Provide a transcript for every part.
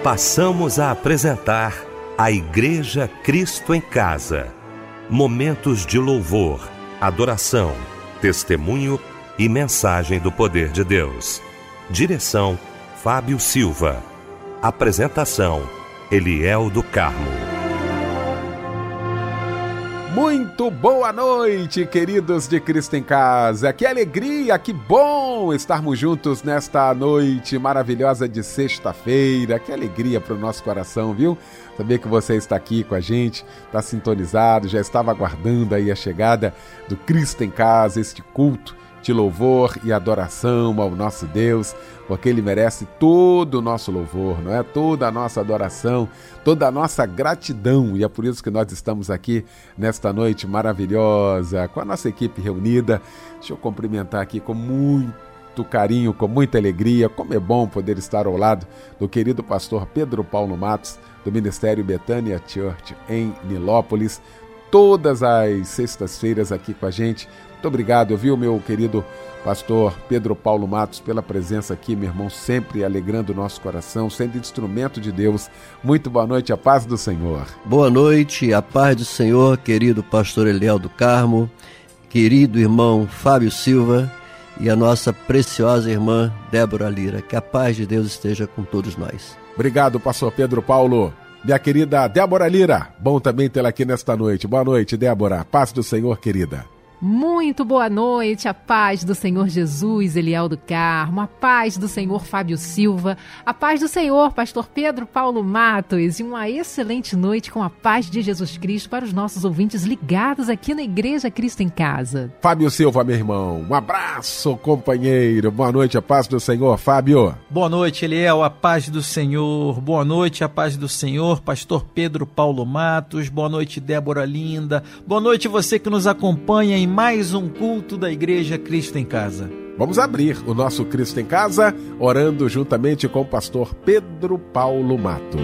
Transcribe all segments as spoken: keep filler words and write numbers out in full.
Passamos a apresentar a Igreja Cristo em Casa. Momentos de louvor, adoração, testemunho e mensagem do poder de Deus. Direção: Fábio Silva. Apresentação: Eliel do Carmo. Muito boa noite, queridos de Cristo em Casa. Que alegria, que bom estarmos juntos nesta noite maravilhosa de sexta-feira. Que alegria para o nosso coração, viu? Saber que você está aqui com a gente, está sintonizado, já estava aguardando aí a chegada do Cristo em Casa, este culto de louvor e adoração ao nosso Deus, porque Ele merece todo o nosso louvor, não é? Toda a nossa adoração, toda a nossa gratidão, e é por isso que nós estamos aqui nesta noite maravilhosa, com a nossa equipe reunida. Deixa eu cumprimentar aqui com muito carinho, com muita alegria, como é bom poder estar ao lado do querido pastor Pedro Paulo Matos, do Ministério Bethania Church em Nilópolis, todas as sextas-feiras aqui com a gente. Muito obrigado, viu, meu querido pastor Pedro Paulo Matos, pela presença aqui, meu irmão, sempre alegrando o nosso coração, sendo instrumento de Deus. Muito boa noite, a paz do Senhor. Boa noite, a paz do Senhor, querido pastor Eliel do Carmo, querido irmão Fábio Silva e a nossa preciosa irmã Débora Lira. Que a paz de Deus esteja com todos nós. Obrigado, pastor Pedro Paulo. Minha querida Débora Lira, bom também tê-la aqui nesta noite. Boa noite, Débora. Paz do Senhor, querida. Muito boa noite, a paz do Senhor Jesus, Eliel do Carmo, a paz do Senhor Fábio Silva, a paz do Senhor pastor Pedro Paulo Matos, e uma excelente noite com a paz de Jesus Cristo para os nossos ouvintes ligados aqui na Igreja Cristo em Casa. Fábio Silva, meu irmão, um abraço, companheiro, boa noite, a paz do Senhor, Fábio. Boa noite, Eliel, a paz do Senhor, boa noite, a paz do Senhor, pastor Pedro Paulo Matos, boa noite, Débora Linda, boa noite você que nos acompanha em mais um culto da Igreja Cristo em Casa. Vamos abrir o nosso Cristo em Casa, orando juntamente com o pastor Pedro Paulo Matos.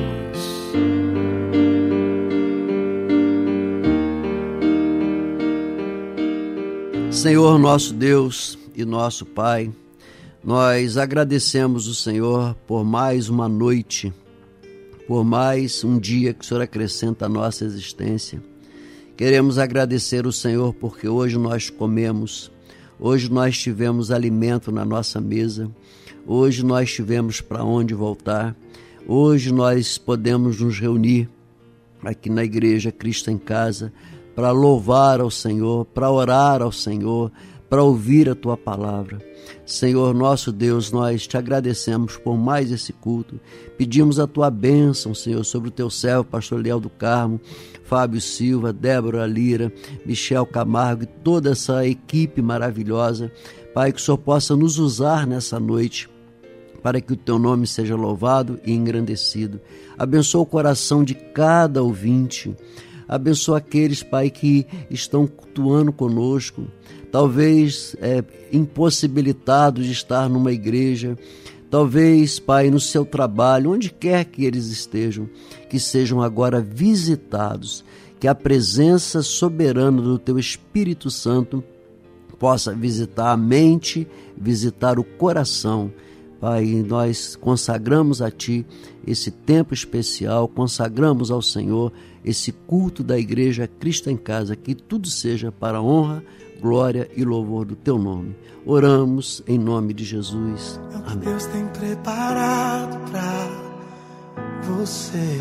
Senhor nosso Deus e nosso Pai, nós agradecemos o Senhor por mais uma noite, por mais um dia que o Senhor acrescenta à nossa existência. Queremos agradecer o Senhor porque hoje nós comemos, hoje nós tivemos alimento na nossa mesa, hoje nós tivemos para onde voltar, hoje nós podemos nos reunir aqui na Igreja Cristo em Casa para louvar ao Senhor, para orar ao Senhor, para ouvir a Tua palavra. Senhor nosso Deus, nós te agradecemos por mais esse culto, pedimos a Tua bênção, Senhor, sobre o Teu servo, pastor Eliel do Carmo, Fábio Silva, Débora Lira, Michel Camargo e toda essa equipe maravilhosa. Pai, que o Senhor possa nos usar nessa noite para que o Teu nome seja louvado e engrandecido. Abençoa o coração de cada ouvinte, abençoa aqueles, Pai, que estão cultuando conosco, talvez é, impossibilitados de estar numa igreja, talvez, Pai, no seu trabalho, onde quer que eles estejam, que sejam agora visitados, que a presença soberana do Teu Espírito Santo possa visitar a mente, visitar o coração. Pai, nós consagramos a Ti esse tempo especial, consagramos ao Senhor esse culto da Igreja Cristo em Casa, que tudo seja para a honra, glória e louvor do Teu nome. Oramos em nome de Jesus. É o que Amém. Deus tem preparado para você,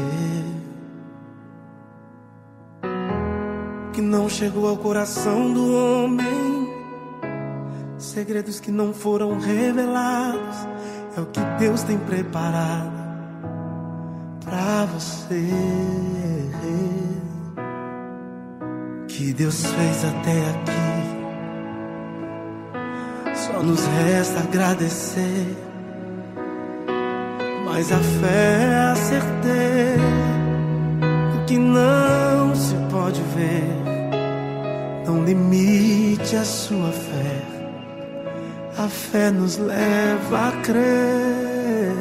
que não chegou ao coração do homem, segredos que não foram revelados. É o que Deus tem preparado para você, que Deus fez até aqui. Só nos resta agradecer, mas a fé é a certeza do que não se pode ver. Não limite a sua fé, a fé nos leva a crer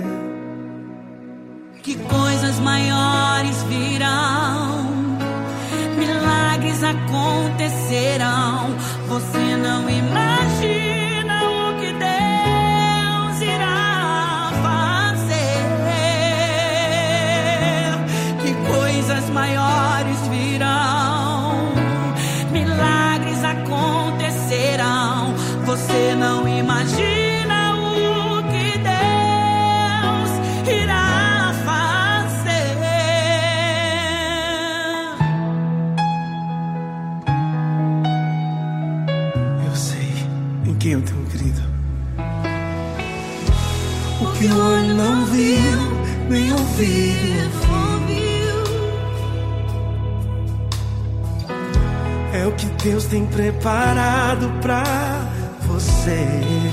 que coisas maiores virão, milagres acontecerão. Você não imagina o que Deus irá fazer. acontecerão. Você não imagina o que Deus irá fazer. Eu sei em quem eu tenho crido. O que o olho não viu, nem ouviu, é o que Deus tem preparado pra você.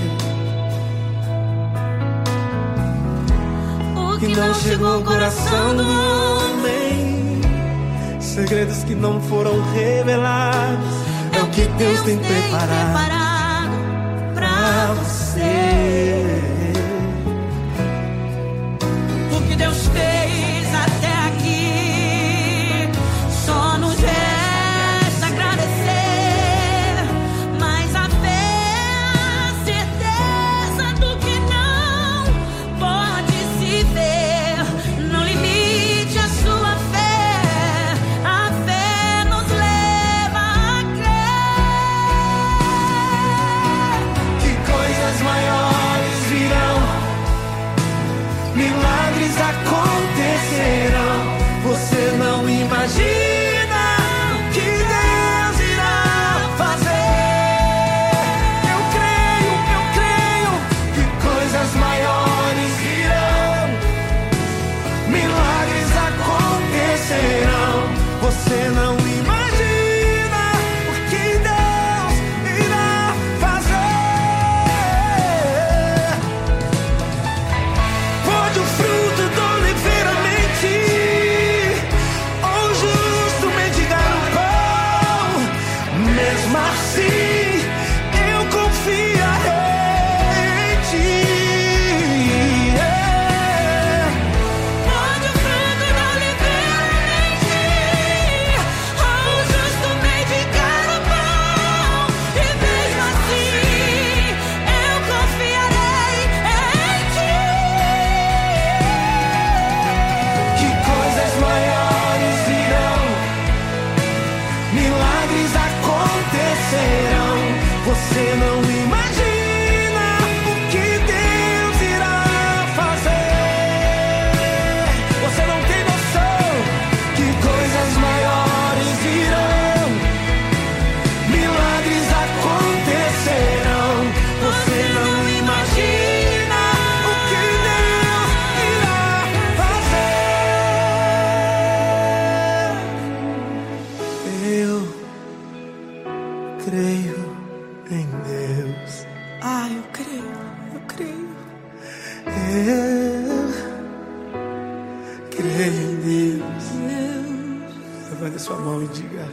O que não chegou ao coração do homem, segredos que não foram revelados, é o que Deus tem preparado pra você. O que Deus fez até aqui só nos resta agradecer. Mas a fé, a certeza do que não pode se ver. Não limite a sua fé, a fé nos leva a crer Que coisas maiores virão, milagres acontecerão. Você não imagina o que Deus irá fazer. Eu creio, eu creio que coisas maiores virão, milagres acontecerão. Você não imagina o que Deus irá fazer. Pode o fruto do oliveira mentir, ou o justo mendigar o pão, mesmo assim eu confiarei em ti. Pode o fruto da oliveira mentir, ou o justo mendigar o pão, e mesmo assim eu confiarei em ti. Que coisas maiores virão, milagres acontecerão. Você não imagina o que Deus irá fazer. Você não tem noção que coisas maiores virão, milagres acontecerão. Você não imagina o que Deus irá fazer. Eu creio em Deus. Ah, eu creio, eu creio. Eu creio em Deus. Levante a sua mão e diga: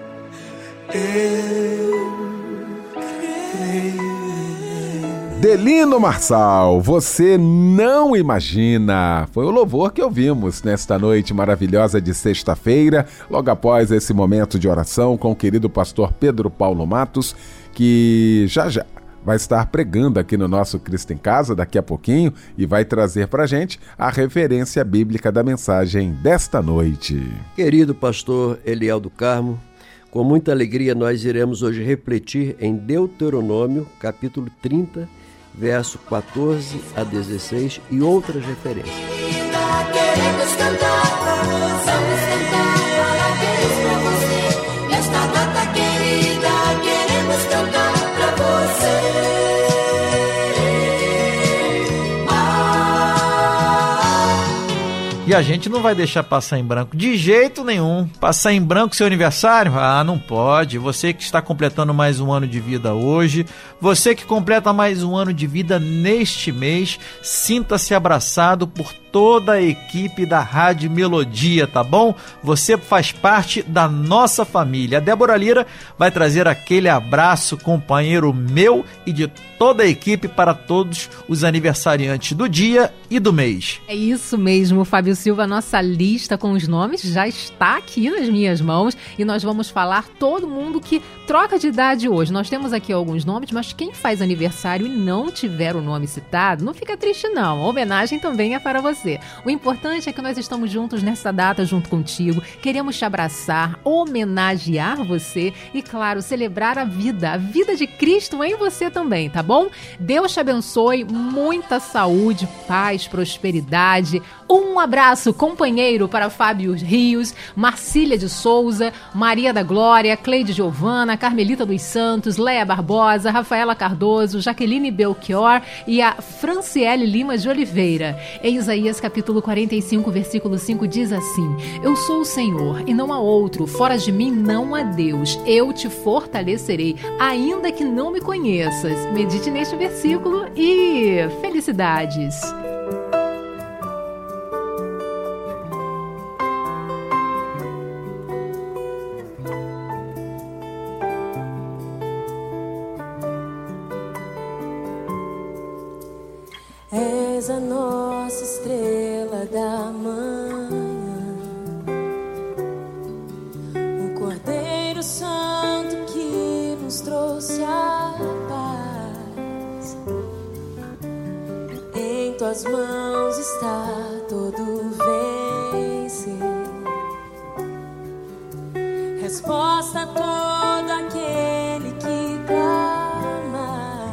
eu creio. Delino Marçal, você não imagina. Foi o louvor que ouvimos nesta noite maravilhosa de sexta-feira, logo após esse momento de oração com o querido pastor Pedro Paulo Matos, que já já vai estar pregando aqui no nosso Cristo em Casa daqui a pouquinho e vai trazer para a gente a referência bíblica da mensagem desta noite. Querido pastor Eliel do Carmo, com muita alegria nós iremos hoje refletir em Deuteronômio, capítulo trinta, verso quatorze a dezesseis e outras referências. Queremos cantar, vamos cantar, parabéns pra você. Nesta data querida, queremos cantar pra você. E a gente não vai deixar passar em branco de jeito nenhum. Passar em branco seu aniversário? Ah, não pode. Você que está completando mais um ano de vida hoje, você que completa mais um ano de vida neste mês, sinta-se abraçado por toda a equipe da Rádio Melodia, tá bom? Você faz parte da nossa família. A Débora Lira vai trazer aquele abraço, companheiro meu e de toda a equipe para todos os aniversariantes do dia e do mês. É isso mesmo, Fábio Silva, nossa lista com os nomes já está aqui nas minhas mãos e nós vamos falar todo mundo que troca de idade hoje. Nós temos aqui alguns nomes, mas quem faz aniversário e não tiver o nome citado, não fica triste não, a homenagem também é para você. você. O importante é que nós estamos juntos nessa data, junto contigo. Queremos te abraçar, homenagear você e, claro, celebrar a vida, a vida de Cristo em você também, tá bom? Deus te abençoe, muita saúde, paz, prosperidade. Um abraço, companheiro, para Fábio Rios, Marcília de Souza, Maria da Glória, Cleide Giovana, Carmelita dos Santos, Léa Barbosa, Rafaela Cardoso, Jaqueline Belchior e a Franciele Lima de Oliveira. Em Isaías capítulo quarenta e cinco, versículo cinco diz assim: Eu sou o Senhor e não há outro, fora de mim não há Deus. Eu te fortalecerei, ainda que não me conheças. Medite neste versículo e felicidades! És a nossa estrela da manhã, o Cordeiro Santo que nos trouxe a paz. Em tuas mãos está todo vencer, resposta a todo aquele que clama.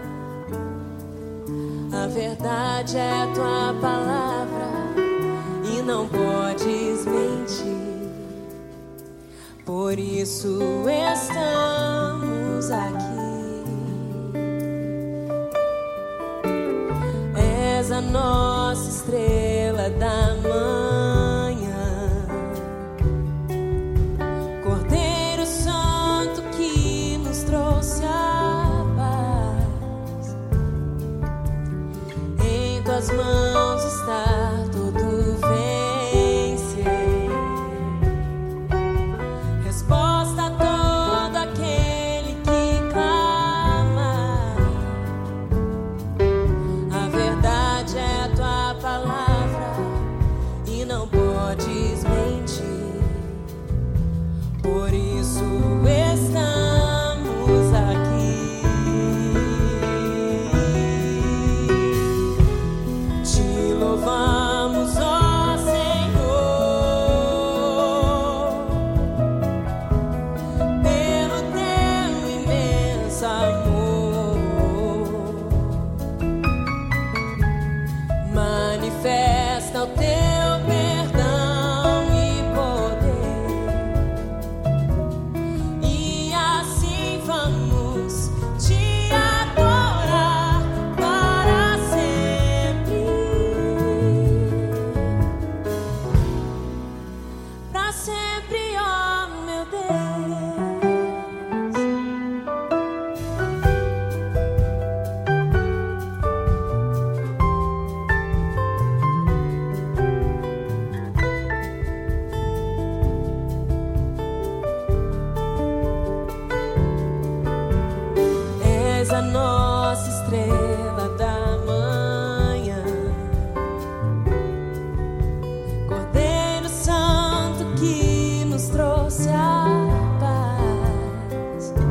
A verdade é tua palavra e não podes mentir. Por isso estamos aqui. És a nossa estrela da manhã, Cordeiro Santo que nos trouxe a paz. Em tuas mãos está todo vencer, resposta a todo aquele que clama. A verdade é a tua palavra e não podes mentir. Por isso estamos aqui. Te louvamos, ó Senhor, pelo teu imenso amor. Manifesta o teu perdão e poder, e assim vamos te adorar para sempre. Para sempre, ó meu Deus. És a nossa estrela da manhã, Cordeiro Santo que nos trouxe a paz.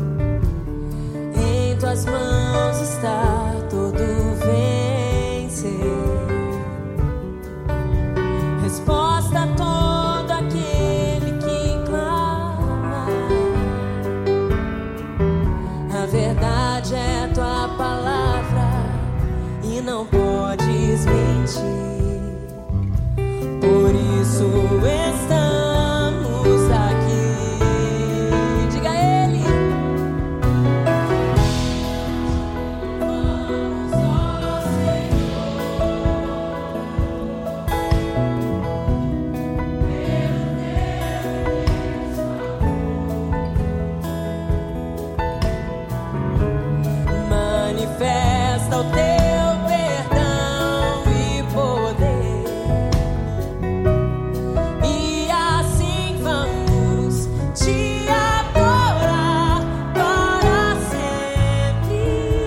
Em tuas mãos está todo vencer, resposta a todo aquele que clama. A verdade é tua palavra e não podes mentir. Por isso estamos aqui. Diga a Ele. Vamos, ó Senhor, manifesta o teu perdão e poder, e assim vamos te adorar para sempre.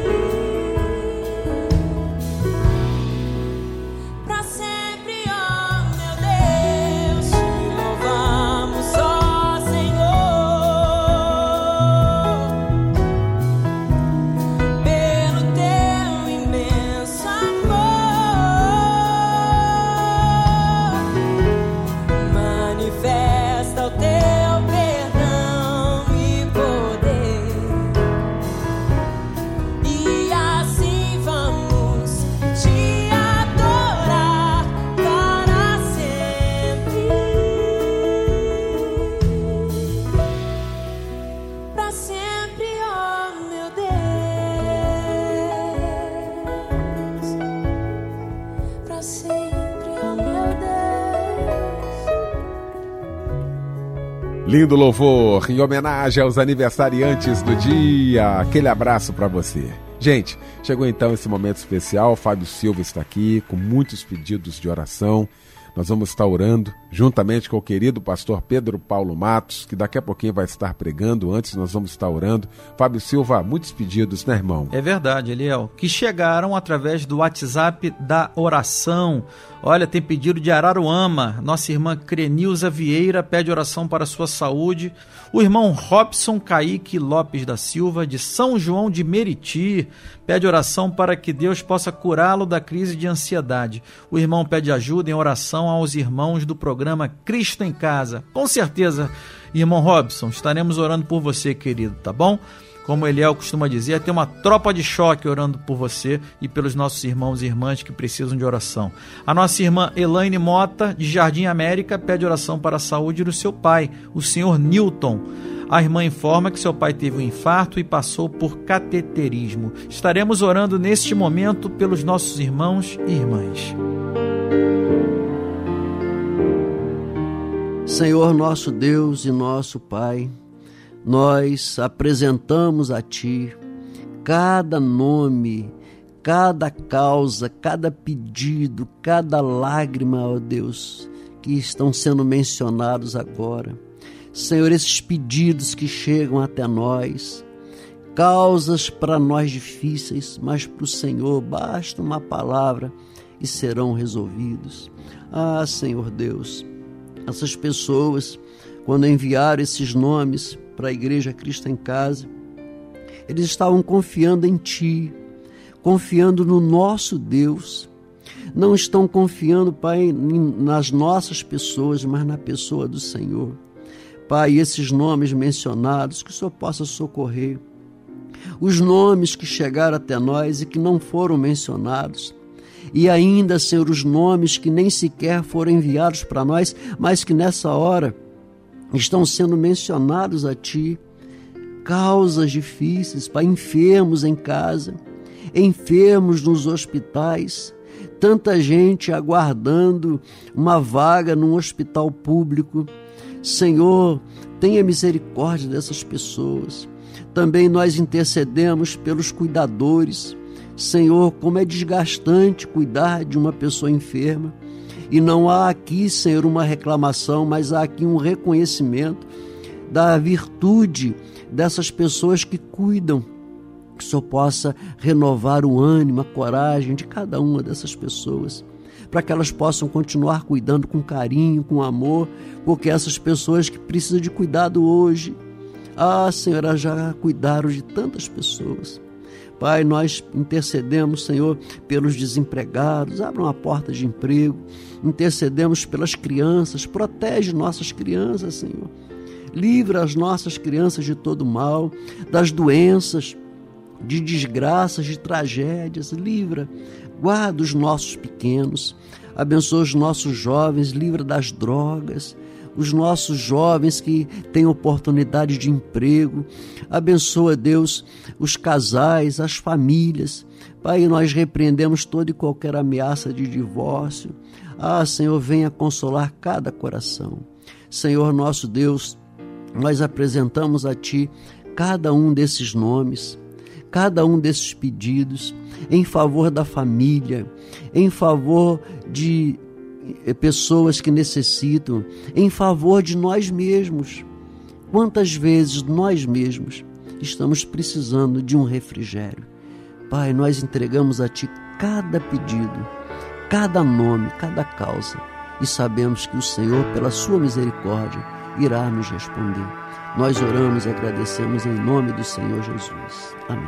Para sempre, ó meu Deus, te louvamos, ó Senhor, pelo teu imenso Lindo louvor em homenagem aos aniversariantes do dia. Aquele abraço para você. Gente, chegou então esse momento especial. Fábio Silva está aqui com muitos pedidos de oração. Nós vamos estar orando juntamente com o querido pastor Pedro Paulo Matos, que daqui a pouquinho vai estar pregando. Antes nós vamos estar orando. Fábio Silva, muitos pedidos, né, irmão? É verdade, Eliel, que chegaram através do WhatsApp da oração. Olha, tem pedido de Araruama. Nossa irmã Crenilza Vieira pede oração para a sua saúde. O irmão Robson Caíque Lopes da Silva, de São João de Meriti, pede oração para que Deus possa curá-lo da crise de ansiedade. O irmão pede ajuda em oração aos irmãos do programa Cristo em Casa. Com certeza, irmão Robson, estaremos orando por você, querido, tá bom? Como Eliel costuma dizer, tem uma tropa de choque orando por você e pelos nossos irmãos e irmãs que precisam de oração. A nossa irmã Elaine Mota, de Jardim América, pede oração para a saúde do seu pai, o senhor Newton. A irmã informa que seu pai teve um infarto e passou por cateterismo. Estaremos orando neste momento pelos nossos irmãos e irmãs. Senhor nosso Deus e nosso Pai, nós apresentamos a Ti cada nome, cada causa, cada pedido, cada lágrima, ó Deus, que estão sendo mencionados agora. Senhor, esses pedidos que chegam até nós, causas para nós difíceis, mas para o Senhor basta uma palavra e serão resolvidos. Ah, Senhor Deus, essas pessoas, quando enviaram esses nomes para a Igreja Cristo em Casa, eles estavam confiando em Ti, confiando no nosso Deus. Não estão confiando, Pai, nas nossas pessoas, mas na pessoa do Senhor. Pai, esses nomes mencionados, que o Senhor possa socorrer. Os nomes que chegaram até nós e que não foram mencionados. E ainda, Senhor, os nomes que nem sequer foram enviados para nós, mas que nessa hora estão sendo mencionados a Ti. Causas difíceis, Pai, enfermos em casa, enfermos nos hospitais, tanta gente aguardando uma vaga num hospital público. Senhor, tenha misericórdia dessas pessoas. Também nós intercedemos pelos cuidadores. Senhor, como é desgastante cuidar de uma pessoa enferma. E não há aqui, Senhor, uma reclamação, mas há aqui um reconhecimento da virtude dessas pessoas que cuidam. Que o Senhor possa renovar o ânimo, a coragem de cada uma dessas pessoas, para que elas possam continuar cuidando com carinho, com amor, porque essas pessoas que precisam de cuidado hoje, ah, Senhor, já cuidaram de tantas pessoas. Pai, nós intercedemos, Senhor, pelos desempregados, abra uma porta de emprego, intercedemos pelas crianças, protege nossas crianças, Senhor, livra as nossas crianças de todo mal, das doenças, de desgraças, de tragédias, livra, guarda os nossos pequenos, abençoa os nossos jovens, livra das drogas, os nossos jovens que têm oportunidade de emprego, abençoa, Deus, os casais, as famílias. Pai, nós repreendemos toda e qualquer ameaça de divórcio. Ah, Senhor, venha consolar cada coração. Senhor nosso Deus, nós apresentamos a Ti cada um desses nomes, cada um desses pedidos, em favor da família, em favor de pessoas que necessitam, em favor de nós mesmos. Quantas vezes nós mesmos estamos precisando de um refrigério? Pai, nós entregamos a Ti cada pedido, cada nome, cada causa, e sabemos que o Senhor, pela Sua misericórdia, irá nos responder. Nós oramos e agradecemos em nome do Senhor Jesus. Amém.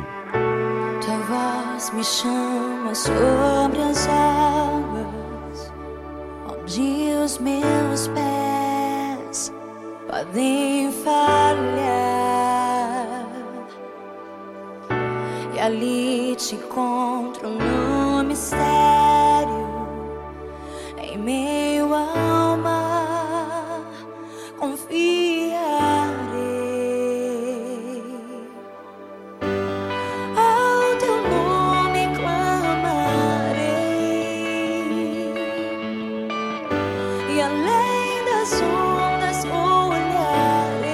Tua voz me chama sobre as águas, onde os meus pés podem falhar, e ali te encontro no mistério, em meio ao mar, confiarei. Ao teu nome clamarei, e além das ondas olharei.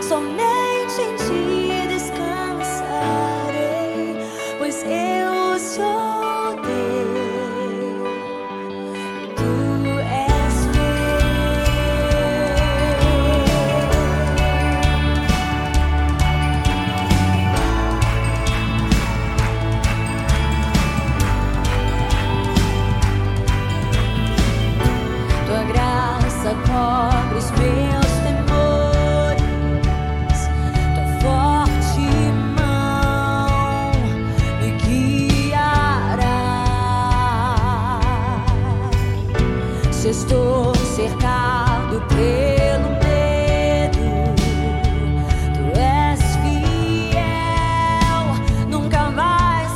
somente em ti descansarei, pois eu sou teu, tu és tua graça cobre os meus temores, tua forte mão me guiará. Se estou cercado pelo medo, tu és fiel, nunca vais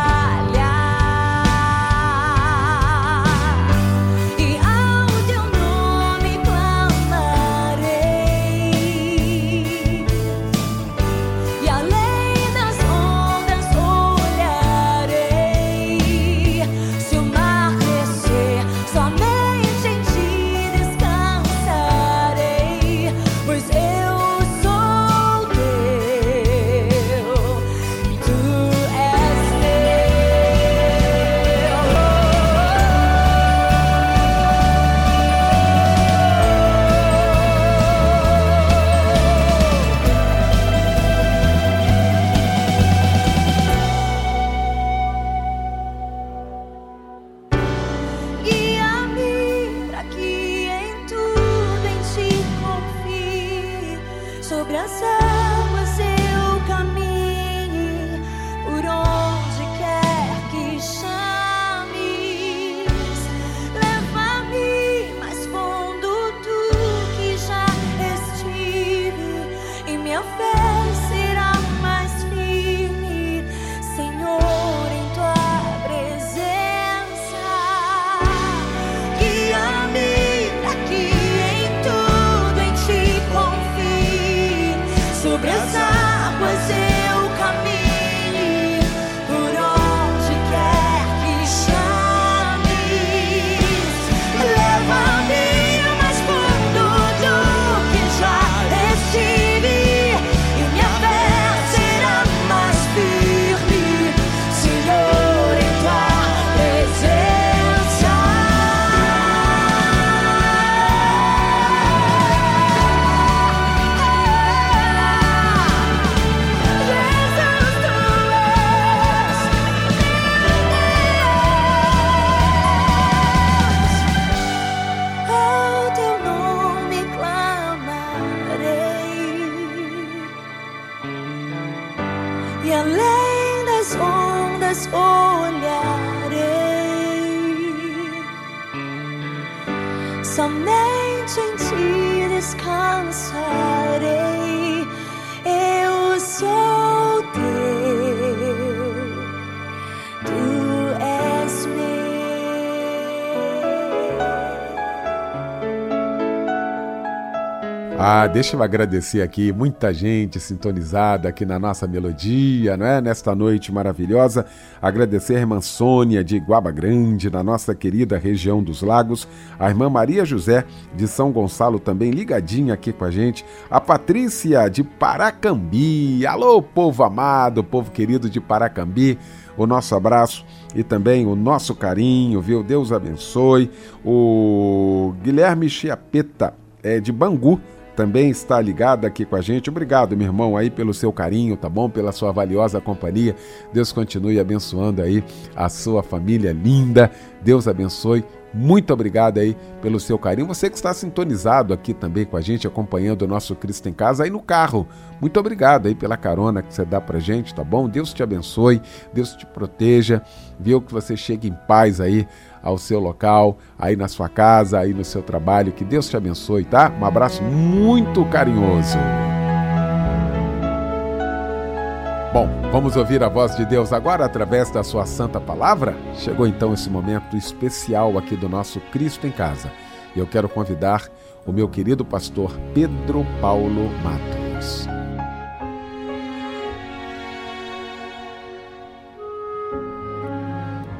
falhar. E ao teu nome clamarei, e além das ondas olharei. Se o mar crescer, somente em ti descansarei, pois eu sou teu, tu és guia-me pra que em tudo em ti confie. Sobre as águas eu caminhe, por onde quer que chames. Leva-me mais fundo do que já estive, e minha fé será mais firme, Senhor, em tua presença. Guia-me pra que em tudo em ti confie. Sobre as águas eu caminhe, por onde quer que chames. Leva-me mais fundo do que já estive, e minha fé será mais firme, Senhor, em tua presença. Jesus, tu és Deus. Ao teu nome clamarei, e além das ondas olharei. Somente em ti descansarei, eu sou teu, tu és meu. Ah, deixa eu agradecer aqui, muita gente sintonizada aqui na nossa melodia, não é? Nesta noite maravilhosa. Agradecer a irmã Sônia de Iguaba Grande, na nossa querida região dos Lagos. A irmã Maria José de São Gonçalo também ligadinha aqui com a gente. A Patrícia de Paracambi. Alô, povo amado, povo querido de Paracambi. O nosso abraço e também o nosso carinho, viu? Deus abençoe. O Guilherme Chiapeta, é, de Bangu, também está ligado aqui com a gente. Obrigado, meu irmão, aí pelo seu carinho, tá bom? Pela sua valiosa companhia. Deus continue abençoando aí a sua família linda. Deus abençoe. Muito obrigado aí pelo seu carinho. Você que está sintonizado aqui também com a gente, acompanhando o nosso Cristo em Casa aí no carro. Muito obrigado aí pela carona que você dá pra gente, tá bom? Deus te abençoe, Deus te proteja, viu? Que você chegue em paz aí ao seu local, aí na sua casa, aí no seu trabalho. Que Deus te abençoe, tá? Um abraço muito carinhoso. Bom, vamos ouvir a voz de Deus agora através da sua santa palavra? Chegou então esse momento especial aqui do nosso Cristo em Casa. E eu quero convidar o meu querido pastor Pedro Paulo Matos.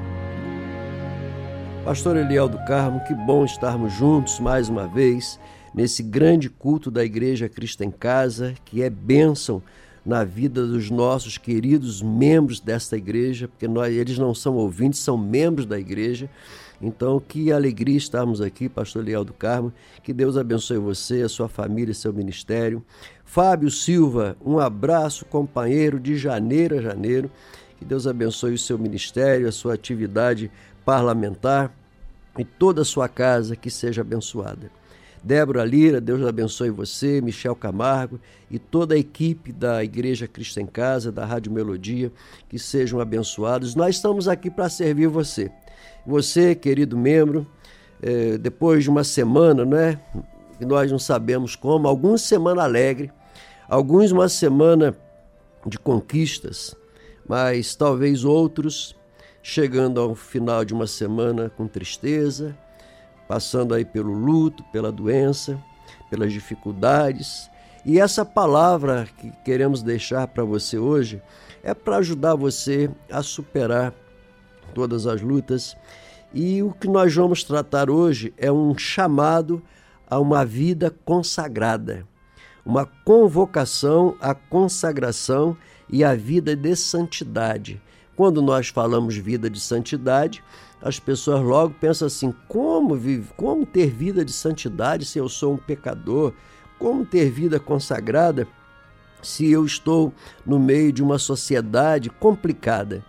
Pastor Eliel do Carmo, que bom estarmos juntos mais uma vez nesse grande culto da Igreja Cristo em Casa, que é bênção na vida dos nossos queridos membros desta igreja, porque nós, eles não são ouvintes, são membros da igreja. Então, que alegria estarmos aqui, pastor Leal do Carmo. Que Deus abençoe você, a sua família e seu ministério. Fábio Silva, um abraço, companheiro, de janeiro a janeiro. Que Deus abençoe o seu ministério, a sua atividade parlamentar e toda a sua casa, que seja abençoada. Débora Lira, Deus abençoe você, Michel Camargo e toda a equipe da Igreja Cristo em Casa, da Rádio Melodia, que sejam abençoados. Nós estamos aqui para servir você. Você, querido membro, eh, depois de uma semana, né, que nós não sabemos como, alguns semana alegre, alguns uma semana de conquistas, mas talvez outros chegando ao final de uma semana com tristeza, passando aí pelo luto, pela doença, pelas dificuldades. E essa palavra que queremos deixar para você hoje é para ajudar você a superar todas as lutas. E o que nós vamos tratar hoje é um chamado a uma vida consagrada, uma convocação à consagração e à vida de santidade. Quando nós falamos vida de santidade, as pessoas logo pensam assim, como, vive, como ter vida de santidade se eu sou um pecador? Como ter vida consagrada se eu estou no meio de uma sociedade complicada?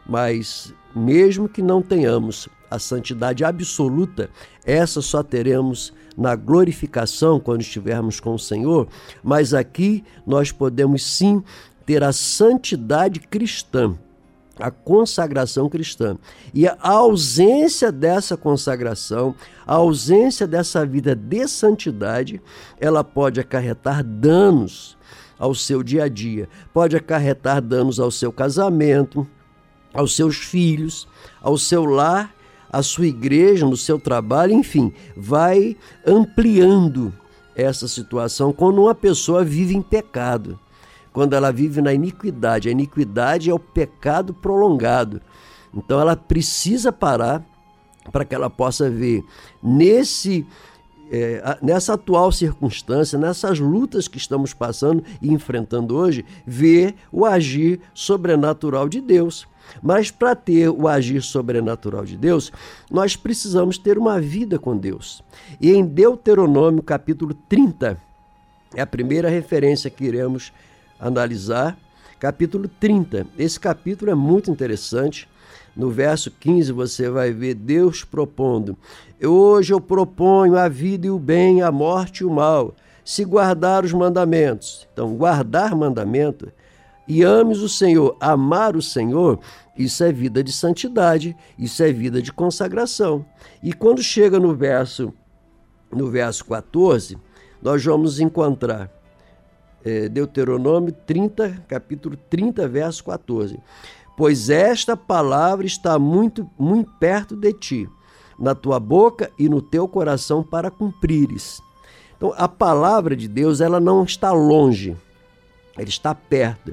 Mas mesmo que não tenhamos a santidade absoluta, essa só teremos na glorificação quando estivermos com o Senhor, mas aqui nós podemos sim ter a santidade cristã, a consagração cristã. E a ausência dessa consagração, a ausência dessa vida de santidade, ela pode acarretar danos ao seu dia a dia, pode acarretar danos ao seu casamento, aos seus filhos, ao seu lar, à sua igreja, no seu trabalho, enfim, vai ampliando essa situação quando uma pessoa vive em pecado. Quando ela vive na iniquidade. A iniquidade é o pecado prolongado. Então ela precisa parar para que ela possa ver nesse, é, nessa atual circunstância, nessas lutas que estamos passando e enfrentando hoje, ver o agir sobrenatural de Deus. Mas para ter o agir sobrenatural de Deus, nós precisamos ter uma vida com Deus. E em Deuteronômio capítulo trinta, é a primeira referência que iremos analisar, capítulo trinta. Esse capítulo é muito interessante. No verso quinze você vai ver Deus propondo: hoje eu proponho a vida e o bem, a morte e o mal, se guardar os mandamentos. Então, guardar mandamento e ames o Senhor, amar o Senhor, isso é vida de santidade, isso é vida de consagração. E quando chega no verso, no verso quatorze, nós vamos encontrar Deuteronômio trinta, capítulo trinta, verso quatorze. Pois esta palavra está muito, muito perto de ti, na tua boca e no teu coração para cumprires. Então, a palavra de Deus, ela não está longe, ela está perto.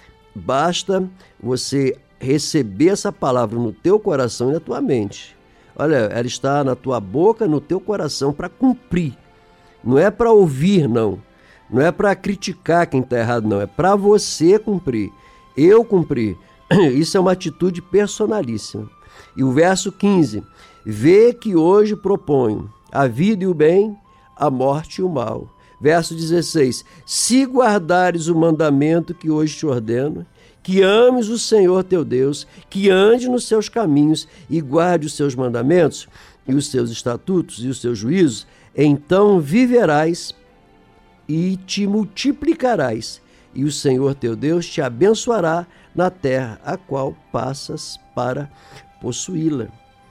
Basta você receber essa palavra no teu coração e na tua mente. Olha, ela está na tua boca, no teu coração para cumprir. Não é para ouvir, não. Não é para criticar quem está errado, não. É para você cumprir. Eu cumprir. Isso é uma atitude personalíssima. E o verso quinze. Vê que hoje proponho a vida e o bem, a morte e o mal. Verso dezesseis. Se guardares o mandamento que hoje te ordeno, que ames o Senhor teu Deus, que ande nos seus caminhos e guarde os seus mandamentos e os seus estatutos e os seus juízos, então viverás e te multiplicarás, e o Senhor teu Deus te abençoará na terra a qual passas para possuí-la.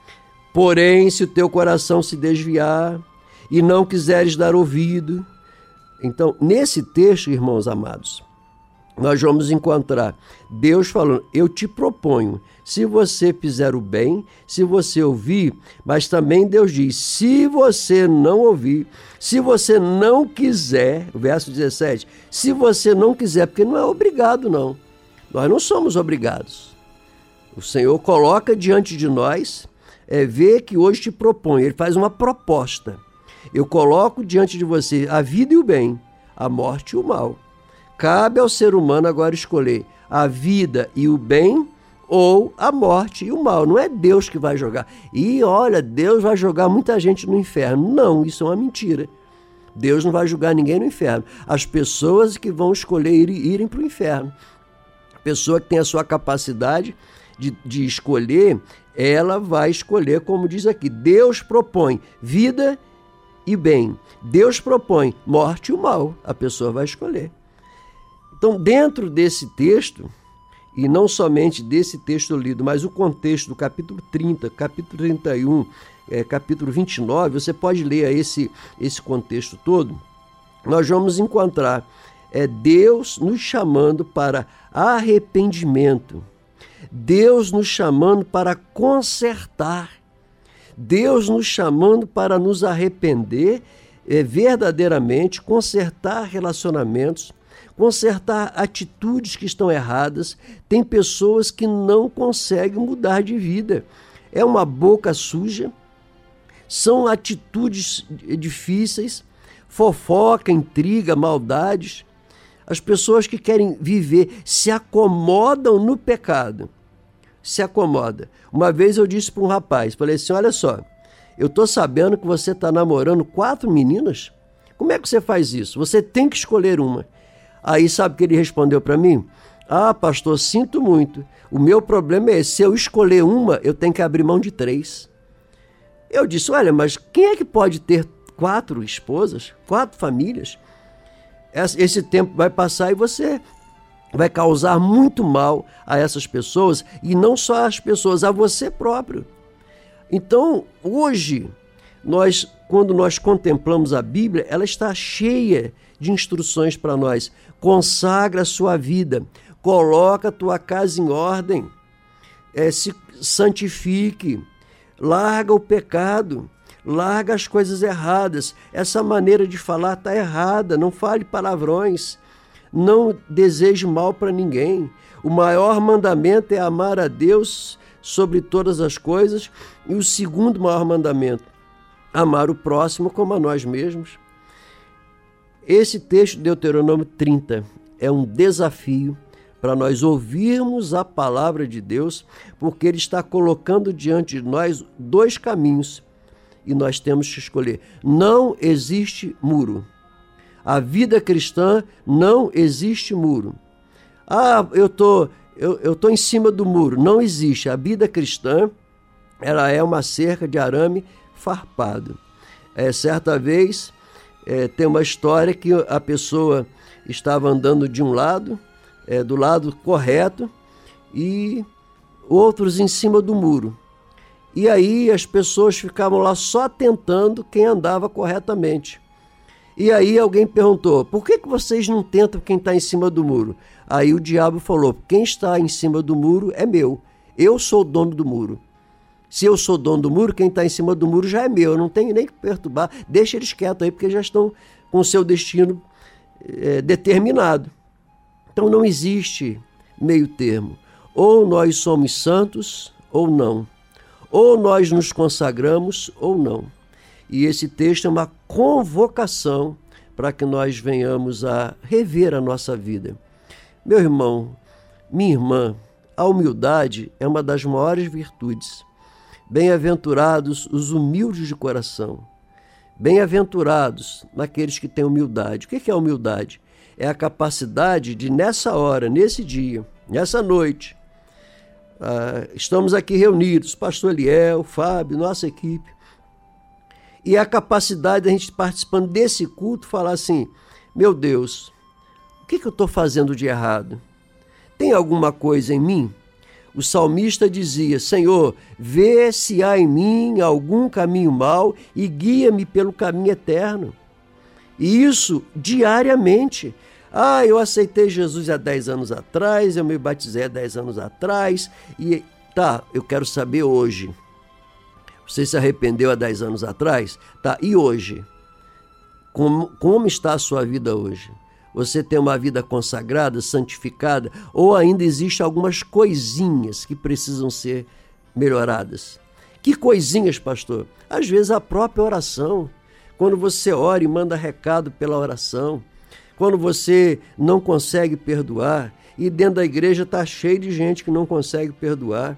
Porém, se o teu coração se desviar e não quiseres dar ouvido, então, nesse texto, irmãos amados, nós vamos encontrar Deus falando: eu te proponho, se você fizer o bem, se você ouvir, mas também Deus diz, se você não ouvir, se você não quiser, verso dezessete, se você não quiser, porque não é obrigado não, nós não somos obrigados. O Senhor coloca diante de nós, é ver que hoje te propõe, Ele faz uma proposta. Eu coloco diante de você a vida e o bem, a morte e o mal. Cabe ao ser humano agora escolher a vida e o bem ou a morte e o mal. Não é Deus que vai jogar. E olha, Deus vai jogar muita gente no inferno. Não, isso é uma mentira. Deus não vai julgar ninguém no inferno. As pessoas que vão escolher ir, irem para o inferno. A pessoa que tem a sua capacidade de, de escolher, ela vai escolher, como diz aqui, Deus propõe vida e bem. Deus propõe morte e o mal. A pessoa vai escolher. Então, dentro desse texto, e não somente desse texto lido, mas o contexto do capítulo trinta, capítulo trinta e um, é, capítulo vinte e nove, você pode ler esse, esse contexto todo, nós vamos encontrar é, Deus nos chamando para arrependimento, Deus nos chamando para consertar, Deus nos chamando para nos arrepender é, verdadeiramente, consertar relacionamentos, consertar atitudes que estão erradas. Tem pessoas que não conseguem mudar de vida. É uma boca suja, são atitudes difíceis, fofoca, intriga, maldades. As pessoas que querem viver se acomodam no pecado. Se acomoda. Uma vez eu disse para um rapaz, falei assim, olha só, eu estou sabendo que você está namorando quatro meninas. Como é que você faz isso? Você tem que escolher uma. Aí sabe o que ele respondeu para mim? Ah, pastor, sinto muito. O meu problema é esse. Se eu escolher uma, eu tenho que abrir mão de três. Eu disse, olha, mas quem é que pode ter quatro esposas, quatro famílias? Esse tempo vai passar e você vai causar muito mal a essas pessoas, e não só às pessoas, a você próprio. Então, hoje, nós, quando nós contemplamos a Bíblia, ela está cheia de instruções para nós. Consagra a sua vida, coloca a tua casa em ordem, é, se santifique, larga o pecado, larga as coisas erradas. Essa maneira de falar está errada, não fale palavrões, não deseje mal para ninguém. O maior mandamento é amar a Deus sobre todas as coisas, e o segundo maior mandamento, amar o próximo como a nós mesmos. Esse texto de Deuteronômio trinta é um desafio para nós ouvirmos a palavra de Deus, porque ele está colocando diante de nós dois caminhos e nós temos que escolher. Não existe muro. A vida cristã não existe muro. Ah, eu tô, eu, eu tô em cima do muro. Não existe. A vida cristã, ela é uma cerca de arame farpado. É, certa vez, é, tem uma história que a pessoa estava andando de um lado, é, do lado correto, e outros em cima do muro. E aí as pessoas ficavam lá só tentando quem andava corretamente. E aí alguém perguntou, por que que vocês não tentam quem está em cima do muro? Aí o diabo falou, quem está em cima do muro é meu, eu sou o dono do muro. Se eu sou dono do muro, quem está em cima do muro já é meu, eu não tenho nem que perturbar, deixa eles quietos aí, porque já estão com o seu destino é, determinado. Então não existe meio termo, ou nós somos santos ou não, ou nós nos consagramos ou não. E esse texto é uma convocação para que nós venhamos a rever a nossa vida. Meu irmão, minha irmã, a humildade é uma das maiores virtudes. Bem-aventurados os humildes de coração. Bem-aventurados naqueles que têm humildade. O que é a humildade? É a capacidade de, nessa hora, nesse dia, nessa noite, ah, estamos aqui reunidos, pastor Eliel, Fábio, nossa equipe, e a capacidade da gente participando desse culto falar assim, meu Deus, o que, que eu estou fazendo de errado? Tem alguma coisa em mim? O salmista dizia, Senhor, vê se há em mim algum caminho mau e guia-me pelo caminho eterno. E isso diariamente. Ah, eu aceitei Jesus há dez anos atrás, eu me batizei há dez anos atrás, e tá, eu quero saber hoje. Você se arrependeu há dez anos atrás? Tá, e hoje? Como, como está a sua vida hoje? Você tem uma vida consagrada, santificada, ou ainda existem algumas coisinhas que precisam ser melhoradas? Que coisinhas, pastor? Às vezes a própria oração. quando você ora e manda recado pela oração, quando você não consegue perdoar, e dentro da igreja está cheio de gente que não consegue perdoar.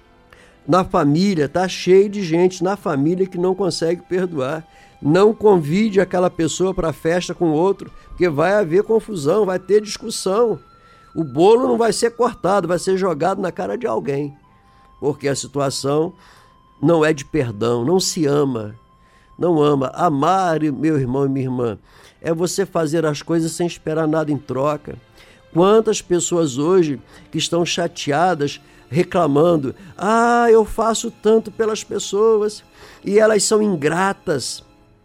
Na família, está cheio de gente na família que não consegue perdoar. Não convide aquela pessoa para a festa com outro, porque vai haver confusão, vai ter discussão. O bolo não vai ser cortado, vai ser jogado na cara de alguém, porque a situação não é de perdão, não se ama, não ama. Amar, meu irmão e minha irmã, é você fazer as coisas sem esperar nada em troca. Quantas pessoas hoje que estão chateadas, reclamando, ah, eu faço tanto pelas pessoas e elas são ingratas,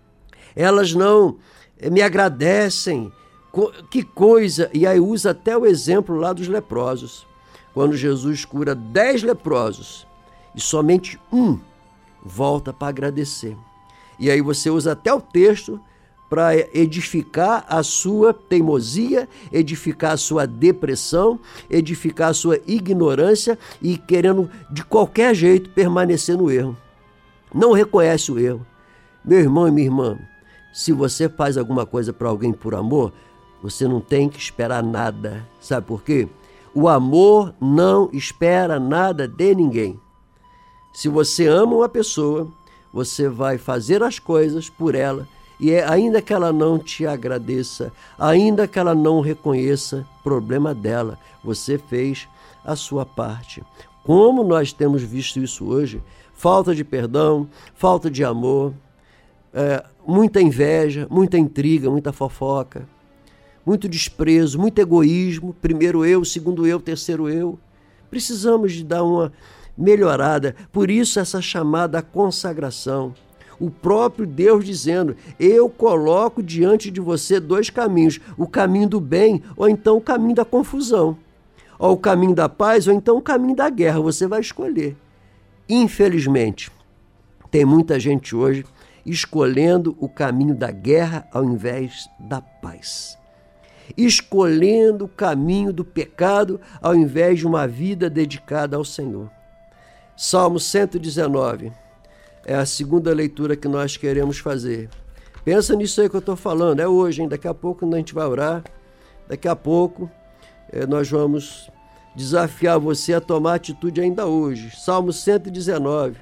elas não me agradecem, que coisa. E aí usa até o exemplo lá dos leprosos, quando Jesus cura dez leprosos e somente um volta para agradecer. E aí você usa até o texto para edificar a sua teimosia, edificar a sua depressão, edificar a sua ignorância e querendo de qualquer jeito permanecer no erro. Não reconhece o erro. Meu irmão e minha irmã, se você faz alguma coisa para alguém por amor, você não tem que esperar nada. Sabe por quê? O amor não espera nada de ninguém. Se você ama uma pessoa, você vai fazer as coisas por ela, e é, ainda que ela não te agradeça, ainda que ela não reconheça, problema dela, você fez a sua parte. Como nós temos visto isso hoje, falta de perdão, falta de amor, é, muita inveja, muita intriga, muita fofoca, muito desprezo, muito egoísmo, primeiro eu, segundo eu, terceiro eu. Precisamos de dar uma melhorada, por isso essa chamada consagração. O próprio Deus dizendo, eu coloco diante de você dois caminhos, o caminho do bem ou então o caminho da confusão, ou o caminho da paz ou então o caminho da guerra, você vai escolher. Infelizmente, tem muita gente hoje escolhendo o caminho da guerra ao invés da paz, escolhendo o caminho do pecado ao invés de uma vida dedicada ao Senhor. Salmo cento e dezenove é a segunda leitura que nós queremos fazer. Pensa nisso aí que eu estou falando, é hoje, hein? Daqui a pouco a gente vai orar, daqui a pouco é, nós vamos desafiar você a tomar atitude ainda hoje. Salmo cento e dezenove,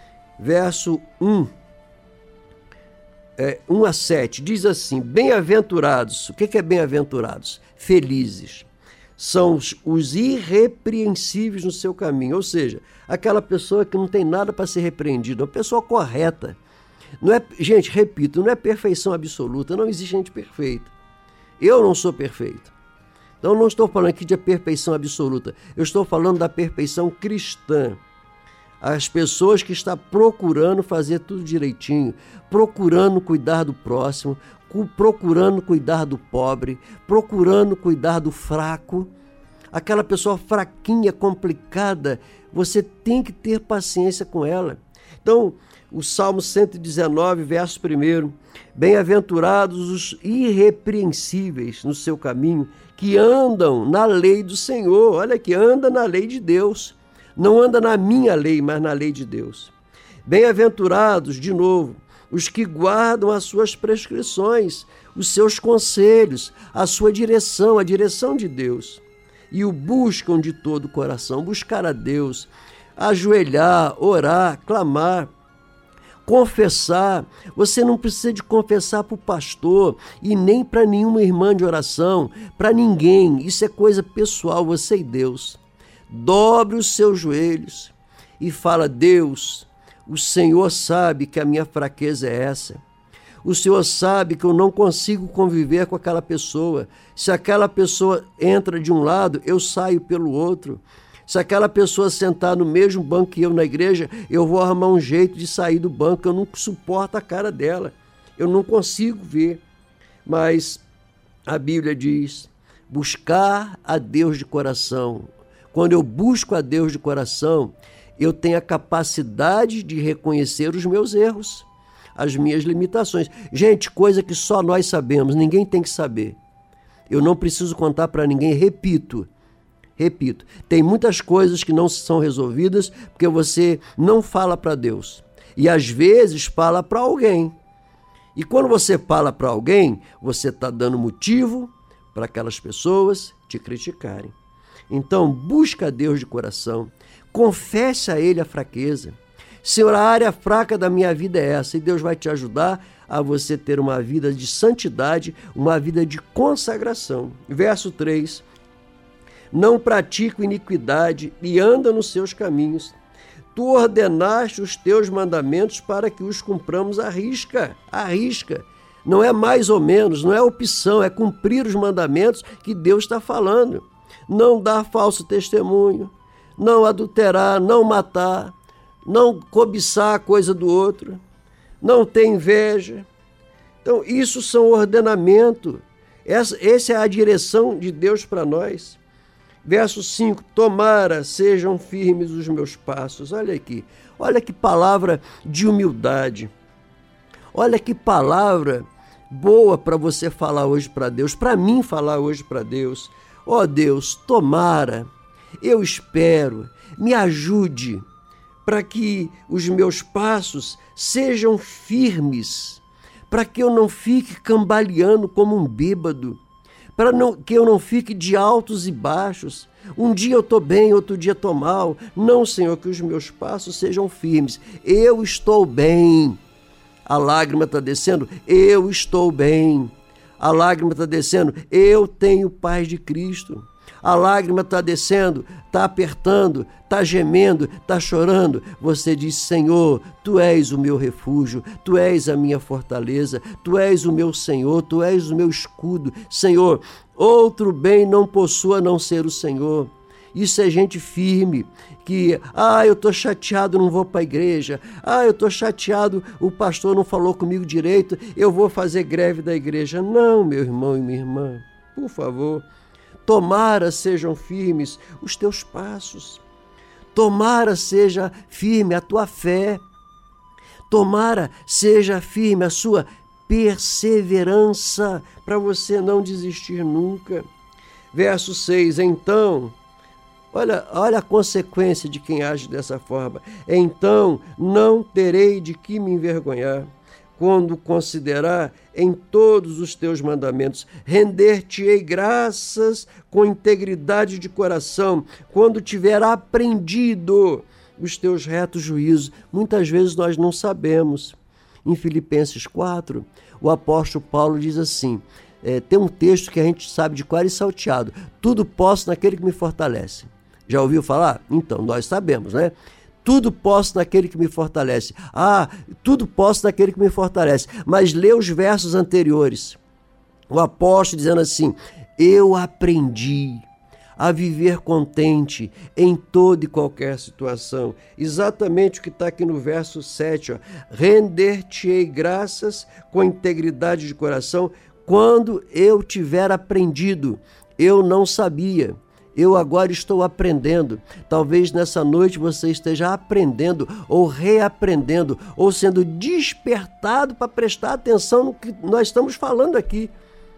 verso um, é, um a sete, diz assim, bem-aventurados, o que é bem-aventurados? Felizes. São os, os irrepreensíveis no seu caminho, ou seja, aquela pessoa que não tem nada para ser repreendida, uma pessoa correta. Não é, gente, repito, não é perfeição absoluta, não existe gente perfeita. Eu não sou perfeito. Então não estou falando aqui de perfeição absoluta, eu estou falando da perfeição cristã. As pessoas que estão procurando fazer tudo direitinho, procurando cuidar do próximo, procurando cuidar do pobre, procurando cuidar do fraco, aquela pessoa fraquinha, complicada, você tem que ter paciência com ela. Então, o Salmo cento e dezenove, verso um, bem-aventurados os irrepreensíveis no seu caminho, que andam na lei do Senhor, olha aqui, anda na lei de Deus, não anda na minha lei, mas na lei de Deus. Bem-aventurados, de novo, os que guardam as suas prescrições, os seus conselhos, a sua direção, a direção de Deus, e o buscam de todo o coração. Buscar a Deus, ajoelhar, orar, clamar, confessar. Você não precisa de confessar para o pastor e nem para nenhuma irmã de oração, para ninguém. Isso é coisa pessoal, você e Deus. Dobre os seus joelhos e fala, Deus, o Senhor sabe que a minha fraqueza é essa. O Senhor sabe que eu não consigo conviver com aquela pessoa. Se aquela pessoa entra de um lado, eu saio pelo outro. Se aquela pessoa sentar no mesmo banco que eu na igreja, eu vou arrumar um jeito de sair do banco. Eu não suporto a cara dela. Eu não consigo ver. Mas a Bíblia diz, buscar a Deus de coração. Quando eu busco a Deus de coração, eu tenho a capacidade de reconhecer os meus erros, as minhas limitações. Gente, coisa que só nós sabemos, ninguém tem que saber. Eu não preciso contar para ninguém, repito, repito. Tem muitas coisas que não são resolvidas porque você não fala para Deus. E às vezes fala para alguém. E quando você fala para alguém, você está dando motivo para aquelas pessoas te criticarem. Então, busca a Deus de coração, confesse a Ele a fraqueza. Senhor, a área fraca da minha vida é essa, e Deus vai te ajudar a você ter uma vida de santidade, uma vida de consagração. Verso três, não pratica iniquidade e anda nos seus caminhos. Tu ordenaste os teus mandamentos para que os cumpramos à risca, à risca. Não é mais ou menos, não é opção, é cumprir os mandamentos que Deus está falando. Não dar falso testemunho, não adulterar, não matar, não cobiçar a coisa do outro, não ter inveja. Então, isso são ordenamento. Essa, essa é a direção de Deus para nós. Verso cinco, tomara sejam firmes os meus passos. Olha aqui, olha que palavra de humildade. Olha que palavra boa para você falar hoje para Deus, para mim falar hoje para Deus. Ó Deus, tomara, eu espero, me ajude para que os meus passos sejam firmes, para que eu não fique cambaleando como um bêbado, para não, que eu não fique de altos e baixos. Um dia eu estou bem, outro dia estou mal. Não, Senhor, que os meus passos sejam firmes. Eu estou bem. A lágrima está descendo, eu estou bem. A lágrima está descendo, eu tenho paz de Cristo. A lágrima está descendo, está apertando, está gemendo, está chorando. Você diz, Senhor, Tu és o meu refúgio, Tu és a minha fortaleza, Tu és o meu Senhor, Tu és o meu escudo. Senhor, outro bem não possua a não ser o Senhor. Isso é gente firme, que, ah, eu estou chateado, não vou para a igreja. Ah, eu estou chateado, o pastor não falou comigo direito, eu vou fazer greve da igreja. Não, meu irmão e minha irmã, por favor, tomara sejam firmes os teus passos. Tomara seja firme a tua fé. Tomara seja firme a sua perseverança, para você não desistir nunca. Verso seis, então... Olha, olha a consequência de quem age dessa forma. Então não terei de que me envergonhar, quando considerar em todos os teus mandamentos. Render-te-ei graças com integridade de coração, quando tiver aprendido os teus retos juízos. Muitas vezes nós não sabemos. Em Filipenses quatro, o apóstolo Paulo diz assim, é, tem um texto que a gente sabe de cor e salteado. Tudo posso naquele que me fortalece. Já ouviu falar? Então, nós sabemos, né? Tudo posso naquele que me fortalece. Ah, tudo posso naquele que me fortalece. Mas lê os versos anteriores. O apóstolo dizendo assim, eu aprendi a viver contente em toda e qualquer situação. Exatamente o que está aqui no verso sete. Ó. Render-te-ei graças com integridade de coração quando eu tiver aprendido. Eu não sabia. Eu agora estou aprendendo. Talvez nessa noite você esteja aprendendo ou reaprendendo ou sendo despertado para prestar atenção no que nós estamos falando aqui.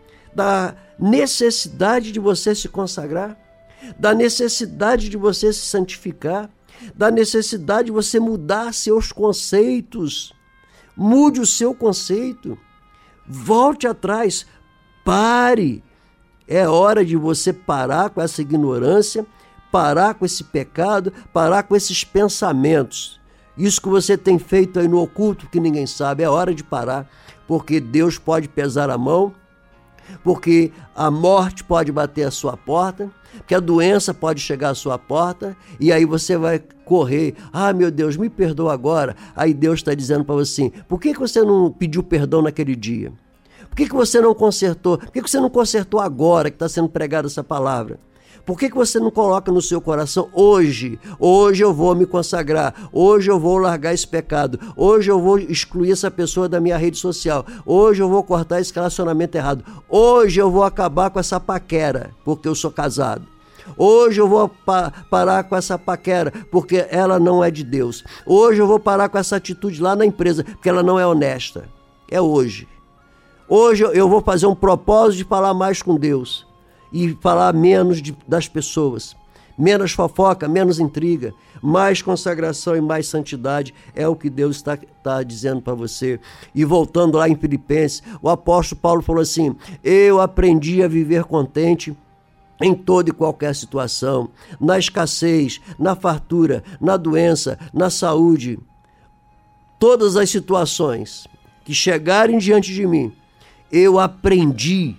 Da necessidade de você se consagrar, da necessidade de você se santificar, da necessidade de você mudar seus conceitos. Mude o seu conceito. Volte atrás. Pare. É hora de você parar com essa ignorância, parar com esse pecado, parar com esses pensamentos. Isso que você tem feito aí no oculto que ninguém sabe, é hora de parar, porque Deus pode pesar a mão, porque a morte pode bater a sua porta, porque a doença pode chegar à sua porta, e aí você vai correr. Ah, meu Deus, me perdoa agora. Aí Deus está dizendo para você assim, por que você não pediu perdão naquele dia? Por que, que você não consertou? Por que, que você não consertou agora que está sendo pregada essa palavra? Por que, que você não coloca no seu coração hoje? Hoje eu vou me consagrar. Hoje eu vou largar esse pecado. Hoje eu vou excluir essa pessoa da minha rede social. Hoje eu vou cortar esse relacionamento errado. Hoje eu vou acabar com essa paquera, porque eu sou casado. Hoje eu vou pa- parar com essa paquera, porque ela não é de Deus. Hoje eu vou parar com essa atitude lá na empresa, porque ela não é honesta. É hoje. Hoje eu vou fazer um propósito de falar mais com Deus e falar menos de, das pessoas. Menos fofoca, menos intriga, mais consagração e mais santidade é o que Deus está tá dizendo para você. E voltando lá em Filipenses, o apóstolo Paulo falou assim: eu aprendi a viver contente em toda e qualquer situação, na escassez, na fartura, na doença, na saúde. Todas as situações que chegarem diante de mim, eu aprendi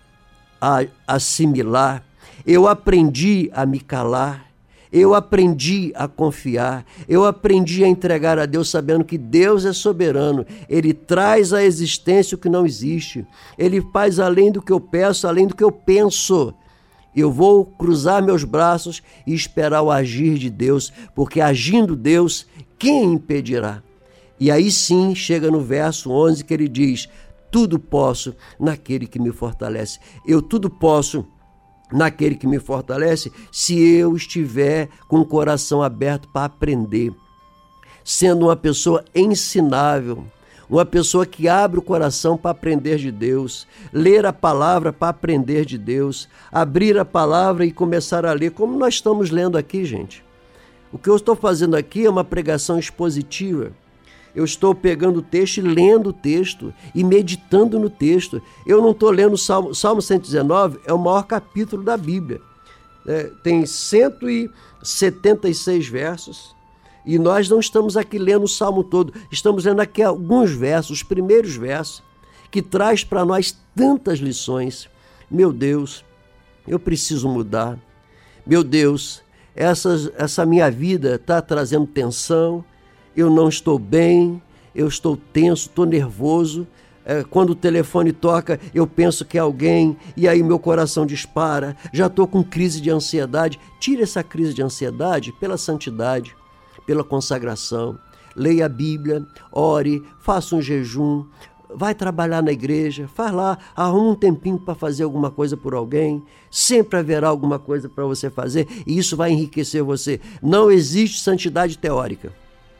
a assimilar, eu aprendi a me calar, eu aprendi a confiar, eu aprendi a entregar a Deus sabendo que Deus é soberano, Ele traz à existência o que não existe, Ele faz além do que eu peço, além do que eu penso. Eu vou cruzar meus braços e esperar o agir de Deus, porque agindo Deus, quem impedirá? E aí sim, chega no verso onze que ele diz: tudo posso naquele que me fortalece. Eu tudo posso naquele que me fortalece se eu estiver com o coração aberto para aprender, sendo uma pessoa ensinável, uma pessoa que abre o coração para aprender de Deus, ler a palavra para aprender de Deus, abrir a palavra e começar a ler, como nós estamos lendo aqui, gente. O que eu estou fazendo aqui é uma pregação expositiva. Eu estou pegando o texto e lendo o texto e meditando no texto. Eu não estou lendo o Salmo, Salmo cento e dezenove é o maior capítulo da Bíblia. É, tem cento e setenta e seis versos e nós não estamos aqui lendo o Salmo todo. Estamos lendo aqui alguns versos, os primeiros versos, que traz para nós tantas lições. Meu Deus, eu preciso mudar. Meu Deus, essa, essa minha vida está trazendo tensão. Eu não estou bem, eu estou tenso, estou nervoso. É, quando o telefone toca, eu penso que é alguém e aí meu coração dispara. Já estou com crise de ansiedade. Tire essa crise de ansiedade pela santidade, pela consagração. Leia a Bíblia, ore, faça um jejum, vai trabalhar na igreja, faz lá, arruma um tempinho para fazer alguma coisa por alguém. Sempre haverá alguma coisa para você fazer e isso vai enriquecer você. Não existe santidade teórica.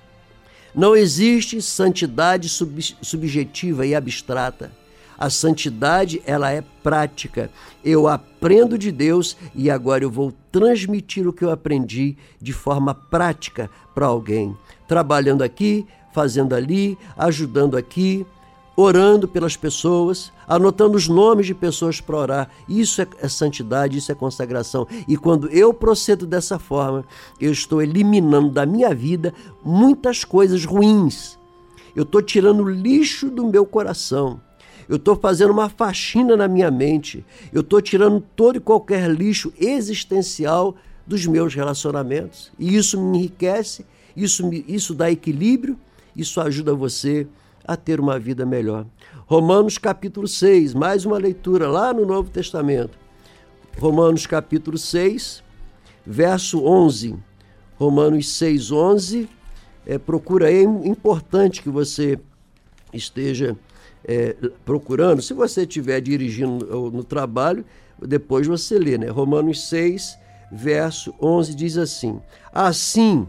Não existe santidade sub, subjetiva e abstrata. A santidade, ela é prática. Eu aprendo de Deus e agora eu vou transmitir o que eu aprendi de forma prática para alguém. Trabalhando aqui, fazendo ali, ajudando aqui, orando pelas pessoas, anotando os nomes de pessoas para orar. Isso é, é santidade, isso é consagração. E quando eu procedo dessa forma, eu estou eliminando da minha vida muitas coisas ruins. Eu estou tirando o lixo do meu coração. Eu estou fazendo uma faxina na minha mente. Eu estou tirando todo e qualquer lixo existencial dos meus relacionamentos. E isso me enriquece, isso, me, isso dá equilíbrio, isso ajuda você a ter uma vida melhor. Romanos capítulo seis, mais uma leitura lá no Novo Testamento. Romanos capítulo seis, verso onze. Romanos seis, onze. É, procura aí, é importante que você esteja é, procurando. Se você estiver dirigindo no, no trabalho, depois você lê, né? Romanos seis, verso onze diz assim: Assim,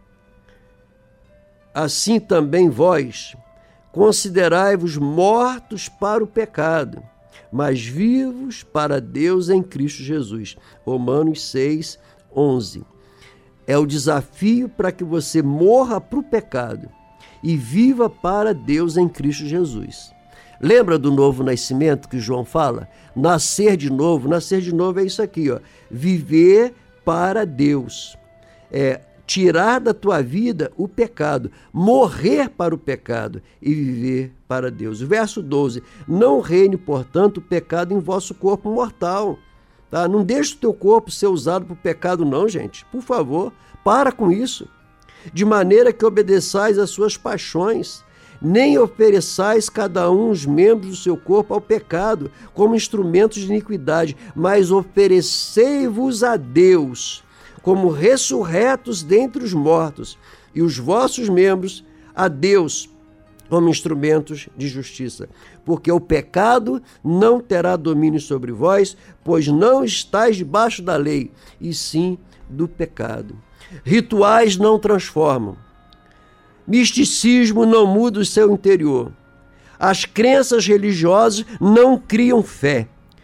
assim também vós considerai-vos mortos para o pecado, mas vivos para Deus em Cristo Jesus. Romanos seis, onze. É o desafio para que você morra para o pecado e viva para Deus em Cristo Jesus. Lembra do novo nascimento que João fala? Nascer de novo. Nascer de novo é isso aqui, ó. Viver para Deus. É tirar da tua vida o pecado, morrer para o pecado e viver para Deus. Verso doze. Não reine, portanto, o pecado em vosso corpo mortal. Tá? Não deixe o teu corpo ser usado para o pecado, não, gente. Por favor, para com isso. De maneira que obedeçais às suas paixões, nem ofereçais cada um os membros do seu corpo ao pecado, como instrumentos de iniquidade, mas oferecei-vos a Deus, como ressurretos dentre os mortos, e os vossos membros a Deus, como instrumentos de justiça. Porque o pecado não terá domínio sobre vós, pois não estáis debaixo da lei, e sim do pecado. Rituais não transformam. Misticismo não muda o seu interior. As crenças religiosas não criam fé.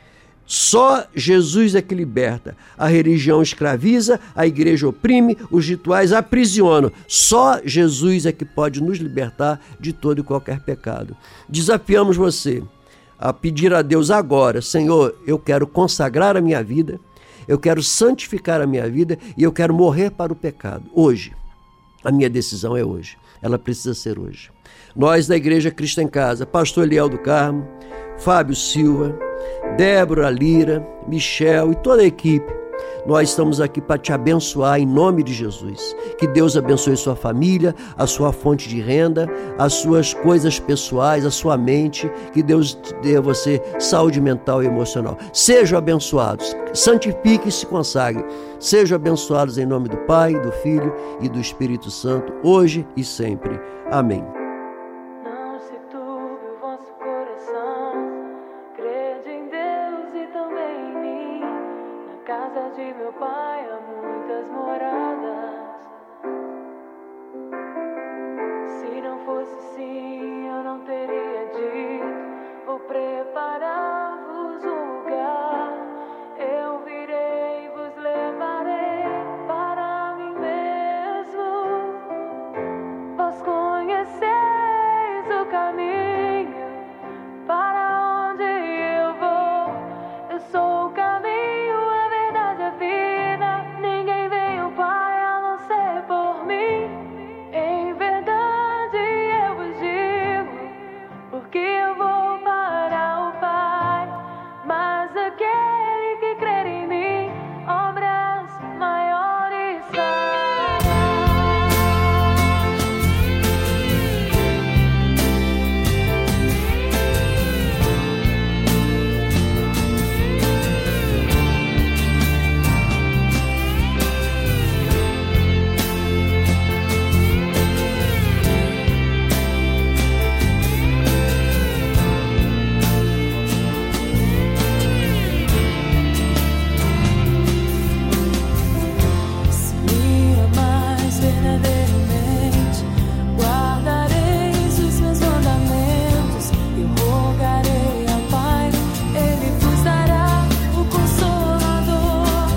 Só Jesus é que liberta. A religião escraviza, a igreja oprime, os rituais aprisionam. Só Jesus é que pode nos libertar de todo e qualquer pecado. Desafiamos você a pedir a Deus agora: Senhor, eu quero consagrar a minha vida, eu quero santificar a minha vida e eu quero morrer para o pecado. Hoje. A minha decisão é hoje. Ela precisa ser hoje. Nós da Igreja Cristo em Casa, pastor Eliel do Carmo, Fábio Silva, Débora Lira, Michel e toda a equipe, nós estamos aqui para te abençoar em nome de Jesus. Que Deus abençoe sua família, a sua fonte de renda, as suas coisas pessoais, a sua mente. Que Deus dê a você saúde mental e emocional. Sejam abençoados, santifiquem e se consagrem. Sejam abençoados em nome do Pai, do Filho e do Espírito Santo, hoje e sempre. Amém. Não se turbe o vosso coração, crede em Deus e também em mim. Na casa de meu pai há muitas moradas. Se não fosse assim, eu não teria dito: vou preparar-vos um lugar. Eu virei e vos levarei para mim mesmo. Vós conheceis o caminho para onde eu vou. Eu sou o caminho, a verdade, a vida. Ninguém vem ao Pai a não ser por mim. Em verdade eu vos digo, porque eu vou para o Pai. Mas aquele que crer em mim, obras maiores fará. Se me amais verdadeiramente, guardareis os meus mandamentos. Eu rogarei ao Pai, Ele vos dará o Consolador,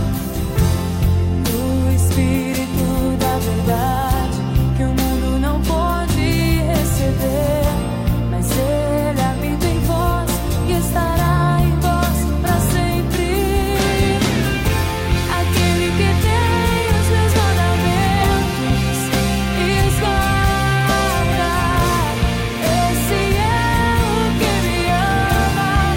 o Espírito da verdade, que o mundo não pode receber, mas Ele habita em vós e estará em vós para sempre. Aquele que tem os meus mandamentos e os guarda, esse é o que me ama.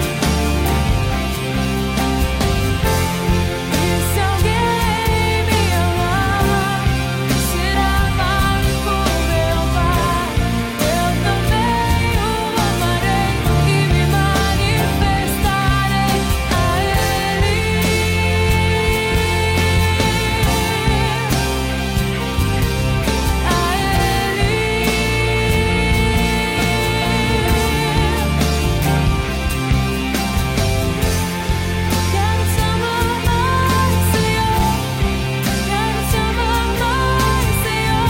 E se alguém me amar, será amado por meu Pai. Eu também o amarei e me manifestarei a Ele. A Ele. Quero te amar mais, Senhor. Quero te amar mais, Senhor.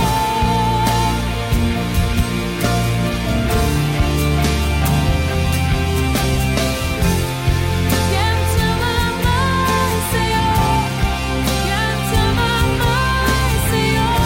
Quero te amar mais, Senhor. Quero te amar mais, Senhor.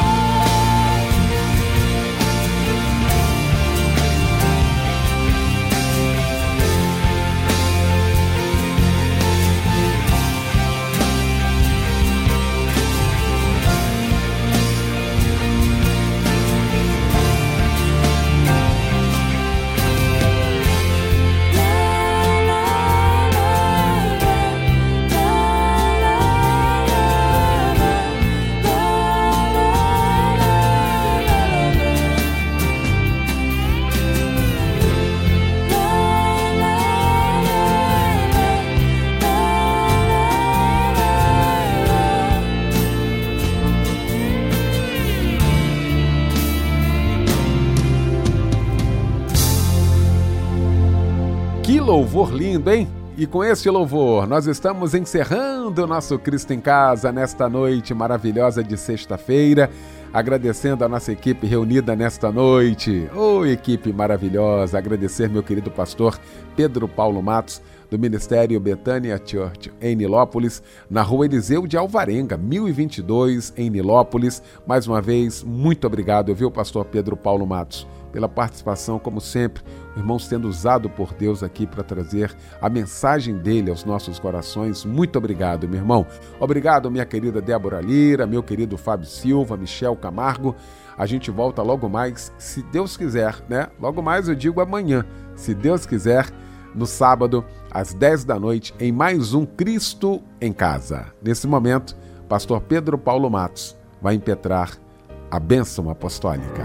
Que louvor lindo, hein? E com este louvor, nós estamos encerrando o nosso Cristo em Casa nesta noite maravilhosa de sexta-feira, agradecendo a nossa equipe reunida nesta noite. Ô, equipe maravilhosa! Agradecer meu querido pastor Pedro Paulo Matos do Ministério Betânia Church, em Nilópolis, na rua Eliseu de Alvarenga, mil e vinte e dois, em Nilópolis. Mais uma vez, muito obrigado, viu, pastor Pedro Paulo Matos, pela participação, como sempre, o irmão sendo usado por Deus aqui para trazer a mensagem dele aos nossos corações. Muito obrigado, meu irmão. Obrigado, minha querida Débora Lira, meu querido Fábio Silva, Michel Camargo. A gente volta logo mais, se Deus quiser, né? Logo mais eu digo amanhã, se Deus quiser, no sábado, às dez da noite, em mais um Cristo em Casa. Nesse momento, pastor Pedro Paulo Matos vai impetrar a bênção apostólica.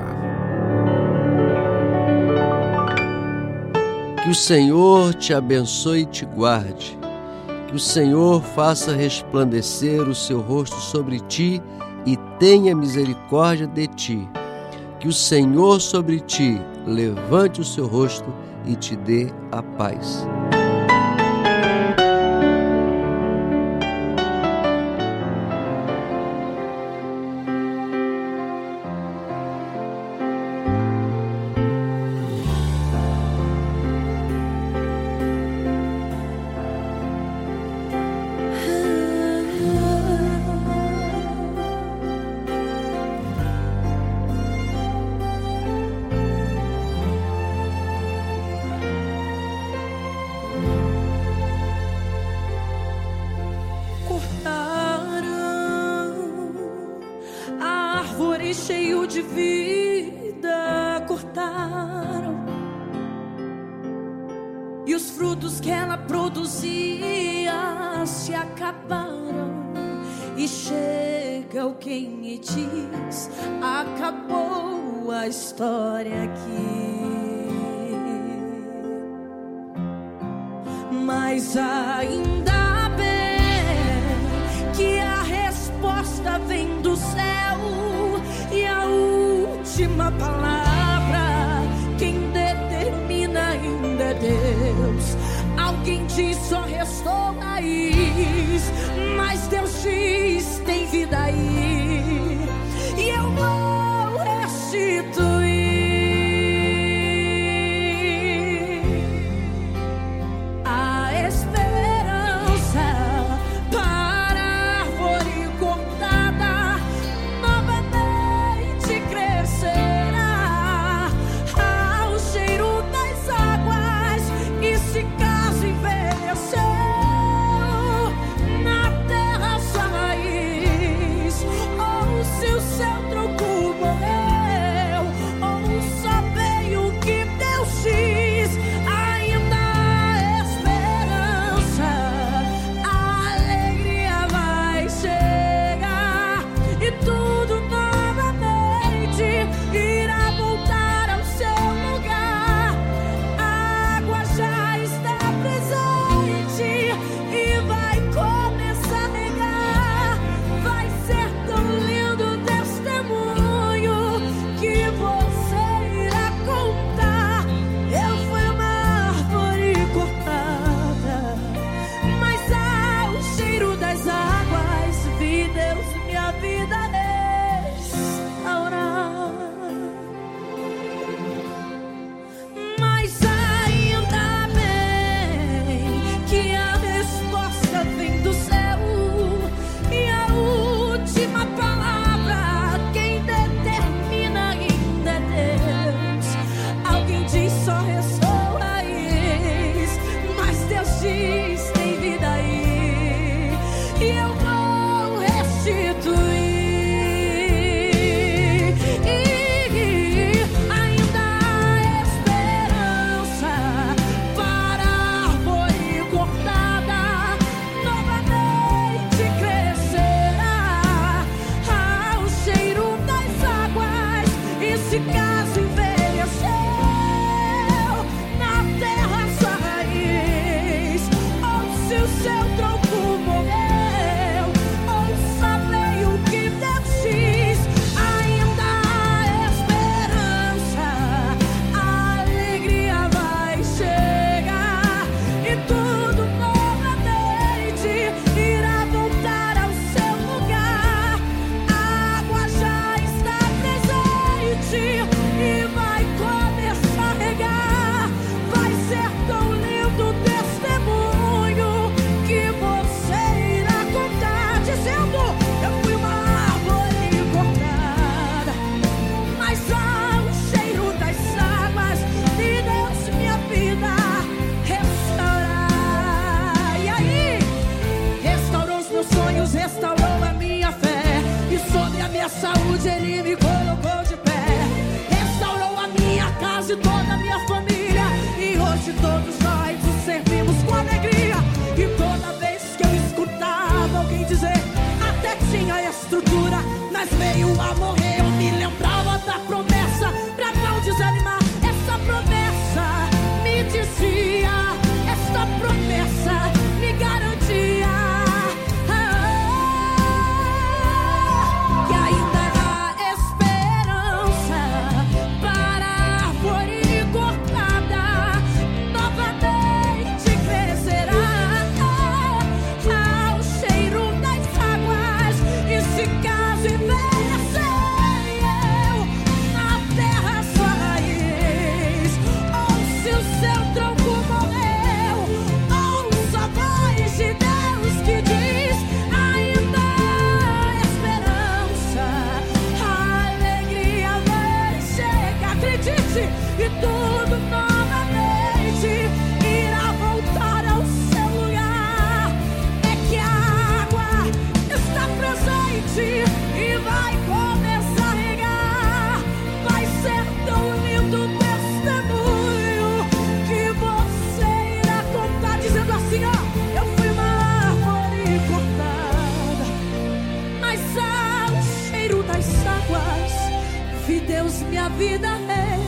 Que o Senhor te abençoe e te guarde. Que o Senhor faça resplandecer o seu rosto sobre ti e tenha misericórdia de ti. Que o Senhor sobre ti levante o seu rosto e te dê a paz. Cheio de vida cortaram, e os frutos que ela produzia se acabaram. E chega alguém e diz: acabou a história aqui. Mas ainda bem que a resposta vem do céu. E a última palavra, quem determina ainda é Deus. Alguém diz só restou raiz, mas Deus diz tem vida aí. E eu vou restituir a esperança para a árvore cortada. Novamente crescerá ao cheiro das águas. E se caso envelheceu na terra sua raiz, ou se o seu tronco morreu, ou só veio o que Deus diz, ainda há esperança, a alegria vai chegar e tudo novamente irá voltar ao seu lugar. A água já está presente e vai começar a regar. Vai ser tão lindo o testemunho que você irá contar. Eu fui uma árvore cortada, mas ao cheiro das águas vi Deus minha vida restaurar. Mas ainda bem que a resposta vem do céu. E a última palavra, quem determina ainda é Deus. Alguém diz só restou raiz, mas Deus diz tem vida aí. E eu vou restituir. Ainda há esperança para a árvore cortada. Novamente crescerá ao cheiro das águas. E se caso envelheceu na terra sua raiz, ou se o seu tronco morreu, ou só veio minha saúde Ele me colocou de pé. Restaurou a minha casa e toda a minha família. E hoje todos nós o servimos com alegria. E toda vez que eu escutava alguém dizer até tinha estrutura, mas veio a morrer, eu me lembrava da promessa pra não desanimar. Essa promessa me dizia, essa promessa me garantia ah, que ainda há esperança para a árvore cortada, novamente crescerá ao cheiro das águas. E se caso envelhecer eu na terra sua raiz, ou se o seu tronco morreu, ouça a voz de Deus que diz ainda há esperança, a alegria vai chegar, acredite, e tudo novamente irá voltar ao seu lugar. É que a água está presente e vai começar a regar. Vai ser tão lindo o testemunho que você irá contar, dizendo assim, ó: eu fui uma árvore cortada, mas ao cheiro das águas vi Deus minha vida regenerar.